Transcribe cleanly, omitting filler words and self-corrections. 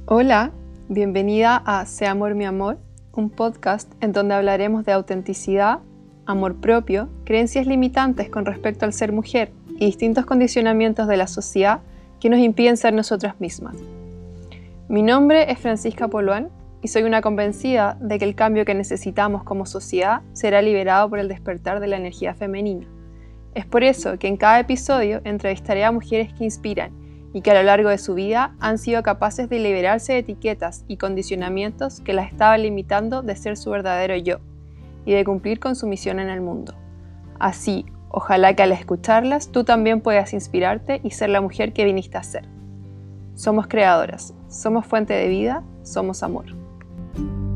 Hola, bienvenida a Sea Amor Mi Amor, un podcast en donde hablaremos de autenticidad, amor propio, creencias limitantes con respecto al ser mujer y distintos condicionamientos de la sociedad que nos impiden ser nosotras mismas. Mi nombre es Francisca Poloán y soy una convencida de que el cambio que necesitamos como sociedad será liberado por el despertar de la energía femenina. Es por eso que en cada episodio entrevistaré a mujeres que inspiran y que a lo largo de su vida han sido capaces de liberarse de etiquetas y condicionamientos que las estaban limitando de ser su verdadero yo y de cumplir con su misión en el mundo. Así, ojalá que al escucharlas tú también puedas inspirarte y ser la mujer que viniste a ser. Somos creadoras, somos fuente de vida, somos amor.